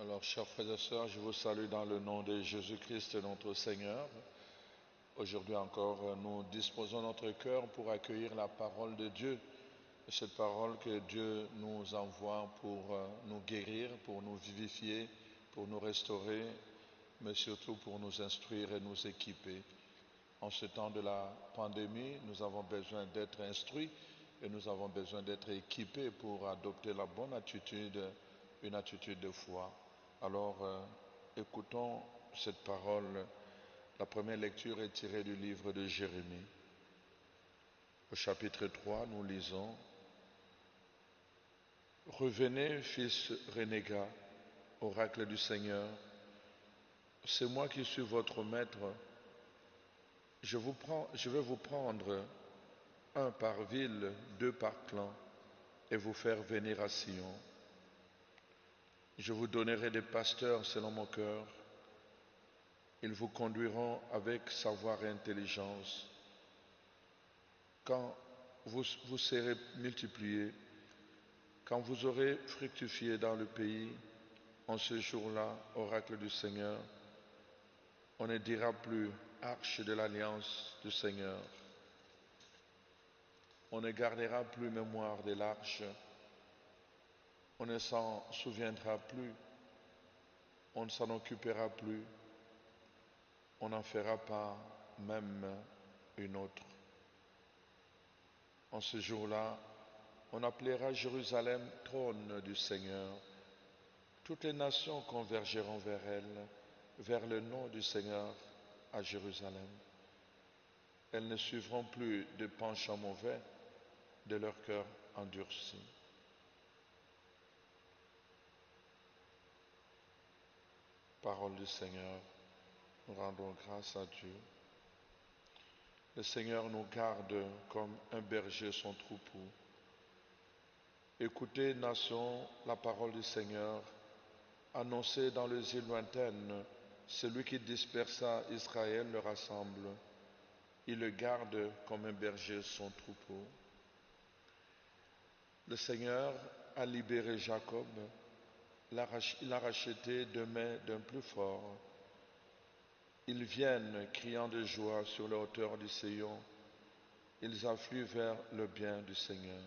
Alors, chers frères et sœurs, je vous salue dans le nom de Jésus-Christ, notre Seigneur. Aujourd'hui encore, nous disposons notre cœur pour accueillir la parole de Dieu. Cette parole que Dieu nous envoie pour nous guérir, pour nous vivifier, pour nous restaurer, mais surtout pour nous instruire et nous équiper. En ce temps de la pandémie, nous avons besoin d'être instruits et nous avons besoin d'être équipés pour adopter la bonne attitude, une attitude de foi. Alors, écoutons cette parole. La première lecture est tirée du livre de Jérémie. Au chapitre 3, nous lisons: Revenez, fils renégat, oracle du Seigneur. C'est moi qui suis votre maître. Je vais vous prendre un par ville, deux par clan, et vous faire venir à Sion. Je vous donnerai des pasteurs selon mon cœur. Ils vous conduiront avec savoir et intelligence. Quand vous serez multipliés, quand vous aurez fructifié dans le pays, en ce jour-là, oracle du Seigneur, on ne dira plus arche de l'alliance du Seigneur. On ne gardera plus mémoire de l'arche. On ne s'en souviendra plus. On ne s'en occupera plus. On n'en fera pas même une autre. En ce jour-là, on appellera Jérusalem trône du Seigneur. Toutes les nations convergeront vers elle, vers le nom du Seigneur à Jérusalem. Elles ne suivront plus de penchants mauvais de leur cœur endurci. Parole du Seigneur, nous rendons grâce à Dieu. Le Seigneur nous garde comme un berger son troupeau. Écoutez, nations, la parole du Seigneur, annoncez dans les îles lointaines, celui qui dispersa Israël le rassemble. Il le garde comme un berger son troupeau. Le Seigneur a libéré Jacob, il l'a racheté de main d'un plus fort. Ils viennent criant de joie sur les hauteurs du Sion. Ils affluent vers le bien du Seigneur.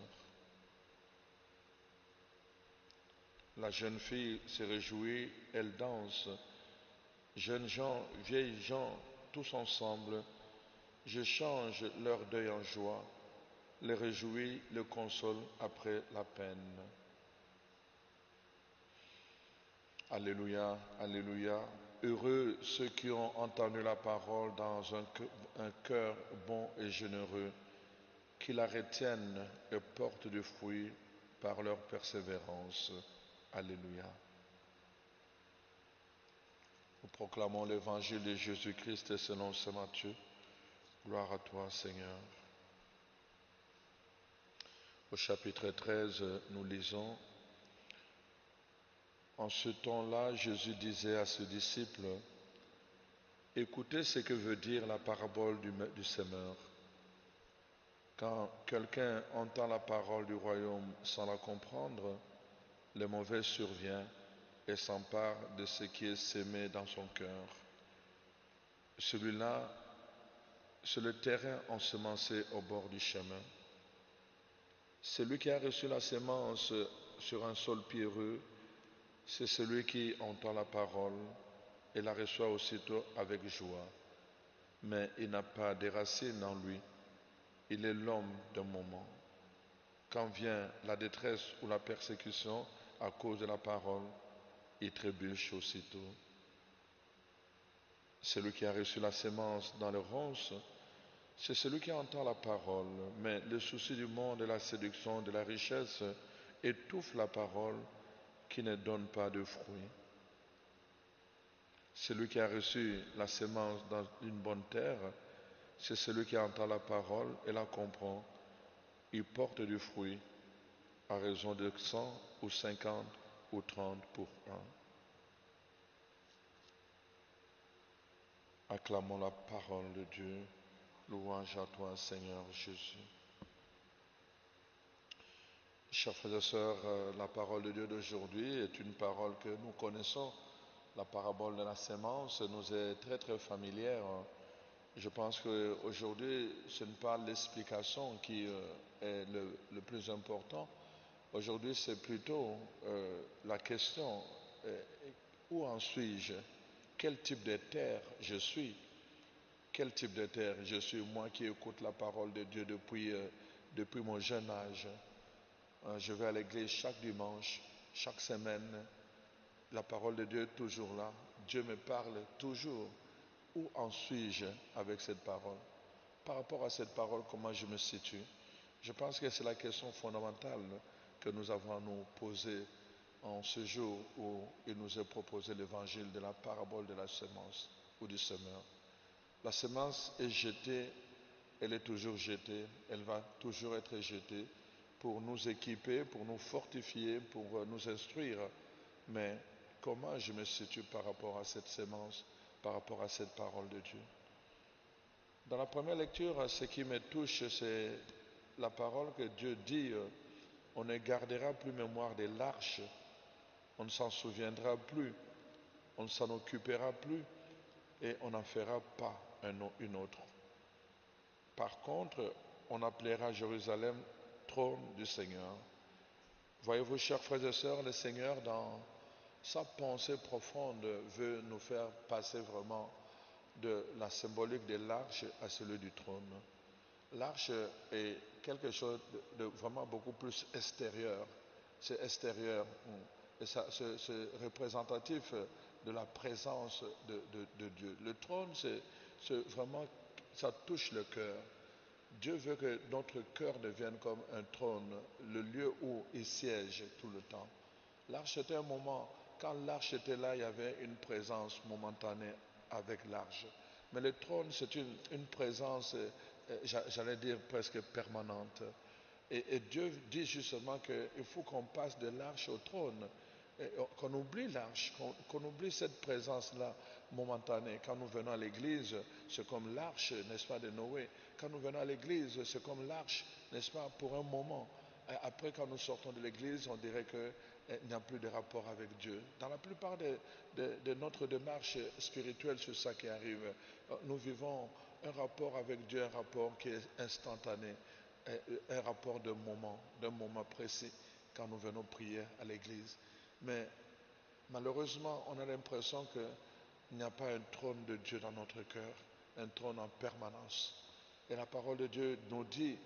La jeune fille se réjouit, elle danse. Jeunes gens, vieilles gens, tous ensemble, je change leur deuil en joie, les réjouis, les console après la peine. Alléluia, alléluia. Heureux ceux qui ont entendu la parole dans un cœur bon et généreux, qui la retiennent et portent du fruit par leur persévérance. Alléluia. Nous proclamons l'évangile de Jésus-Christ selon saint Matthieu. Gloire à toi, Seigneur. Au chapitre 13, nous lisons: En ce temps-là, Jésus disait à ses disciples: Écoutez ce que veut dire la parabole du semeur. Quand quelqu'un entend la parole du royaume sans la comprendre, le mauvais survient et s'empare de ce qui est sémé dans son cœur. Celui-là, c'est le terrain ensemencé au bord du chemin. Celui qui a reçu la sémence sur un sol pierreux, c'est celui qui entend la parole et la reçoit aussitôt avec joie. Mais il n'a pas de racines en lui. Il est l'homme d'un moment. Quand vient la détresse ou la persécution à cause de la parole, il trébuche aussitôt. Celui qui a reçu la sémence dans le ronces, c'est celui qui entend la parole, mais le souci du monde et la séduction de la richesse étouffent la parole qui ne donne pas de fruits. Celui qui a reçu la sémence dans une bonne terre, c'est celui qui entend la parole et la comprend. Il porte du fruit à raison de 100 ou 50 ou 30 pour un. Acclamons la parole de Dieu. Louange à toi, Seigneur Jésus. Chers frères et sœurs, la parole de Dieu d'aujourd'hui est une parole que nous connaissons. La parabole de la sémence nous est très très familière. Je pense qu'aujourd'hui, ce n'est pas l'explication qui est le plus important. Aujourd'hui, c'est plutôt la question, où en suis-je? Quel type de terre je suis? Quel type de terre je suis, moi qui écoute la parole de Dieu depuis mon jeune âge? Je vais à l'église chaque dimanche, chaque semaine. La parole de Dieu est toujours là. Dieu me parle toujours. Où en suis-je avec cette parole? Par rapport à cette parole, comment je me situe? Je pense que c'est la question fondamentale que nous avons à nous poser en ce jour où il nous est proposé l'évangile de la parabole de la semence ou du semeur. La semence est jetée, elle est toujours jetée, elle va toujours être jetée pour nous équiper, pour nous fortifier, pour nous instruire. Mais comment je me situe par rapport à cette semence, par rapport à cette parole de Dieu? Dans la première lecture, ce qui me touche, c'est la parole que Dieu dit, on ne gardera plus mémoire de l'arche, on ne s'en souviendra plus, on ne s'en occupera plus et on n'en fera pas une autre. Par contre, on appellera Jérusalem trône du Seigneur. Voyez-vous, chers frères et sœurs, le Seigneur, dans sa pensée profonde, veut nous faire passer vraiment de la symbolique de l'arche à celui du trône. L'arche est quelque chose de vraiment beaucoup plus extérieur. C'est extérieur. Et c'est représentatif de la présence de Dieu. Le trône, c'est vraiment, ça touche le cœur. Dieu veut que notre cœur devienne comme un trône, le lieu où il siège tout le temps. L'arche était un moment, quand l'arche était là, il y avait une présence momentanée avec l'arche. Mais le trône, c'est une présence, j'allais dire presque permanente. Et Dieu dit justement qu'il faut qu'on passe de l'arche au trône, qu'on oublie l'arche, qu'on oublie cette présence-là momentanée. Quand nous venons à l'église, c'est comme l'arche, n'est-ce pas, de Noé. Quand nous venons à l'église, c'est comme l'arche, n'est-ce pas, pour un moment. Et après, quand nous sortons de l'église, on dirait qu'il n'y a plus de rapport avec Dieu. Dans la plupart de notre démarche spirituelle, c'est ça qui arrive. Nous vivons un rapport avec Dieu, un rapport qui est instantané, un rapport d'un moment précis, quand nous venons prier à l'église. Mais malheureusement, on a l'impression qu'il n'y a pas un trône de Dieu dans notre cœur, un trône en permanence. Et la parole de Dieu nous dit,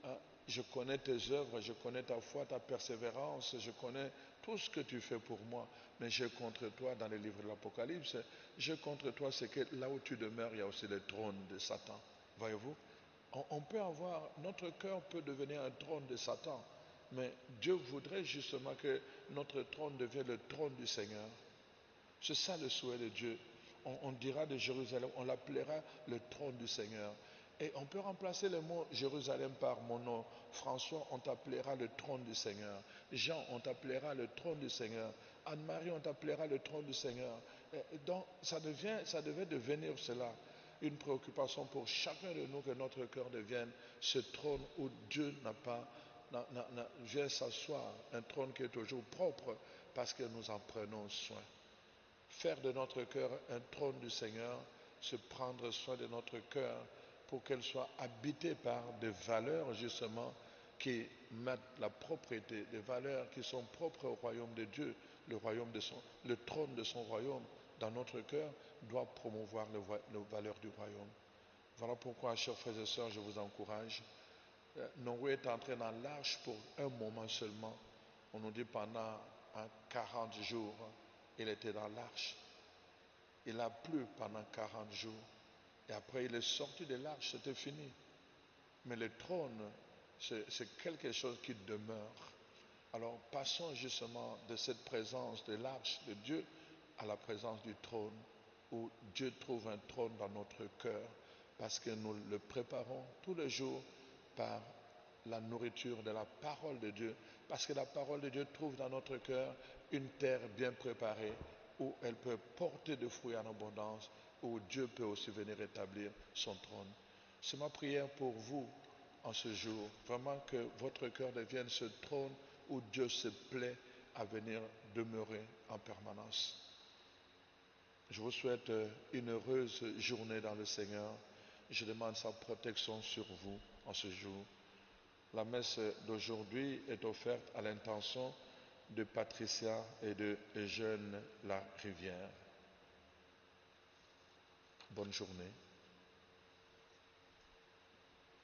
je connais tes œuvres, je connais ta foi, ta persévérance, je connais tout ce que tu fais pour moi, mais j'ai contre toi, dans les livres de l'Apocalypse, j'ai contre toi, c'est que là où tu demeures, il y a aussi le trône de Satan. Voyez-vous? On peut avoir, notre cœur peut devenir un trône de Satan, mais Dieu voudrait justement que notre trône devienne le trône du Seigneur. C'est ça le souhait de Dieu. On dira de Jérusalem, on l'appellera le trône du Seigneur. Et on peut remplacer le mot Jérusalem par mon nom. François, on t'appellera le trône du Seigneur. Jean, on t'appellera le trône du Seigneur. Anne-Marie, on t'appellera le trône du Seigneur. Et donc, ça devait devenir cela, une préoccupation pour chacun de nous, que notre cœur devienne ce trône où Dieu vient s'asseoir, un trône qui est toujours propre parce que nous en prenons soin. Faire de notre cœur un trône du Seigneur, se prendre soin de notre cœur pour qu'elle soit habitée par des valeurs justement qui mettent la propriété, des valeurs qui sont propres au royaume de Dieu, le trône de son royaume dans notre cœur doit promouvoir les valeurs du royaume. Voilà pourquoi, chers frères et sœurs, je vous encourage. Noé est entré dans l'arche pour un moment seulement. On nous dit pendant 40 jours, il était dans l'arche. Il a plu pendant 40 jours. Et après, il est sorti de l'arche, c'était fini. Mais le trône, c'est quelque chose qui demeure. Alors, passons justement de cette présence de l'arche de Dieu à la présence du trône, où Dieu trouve un trône dans notre cœur, parce que nous le préparons tous les jours par la nourriture de la parole de Dieu, parce que la parole de Dieu trouve dans notre cœur une terre bien préparée, où elle peut porter de fruits en abondance, où Dieu peut aussi venir établir son trône. C'est ma prière pour vous en ce jour, vraiment que votre cœur devienne ce trône où Dieu se plaît à venir demeurer en permanence. Je vous souhaite une heureuse journée dans le Seigneur. Je demande sa protection sur vous en ce jour. La messe d'aujourd'hui est offerte à l'intention de Patricia et de Eugène La Rivière. Bonne journée.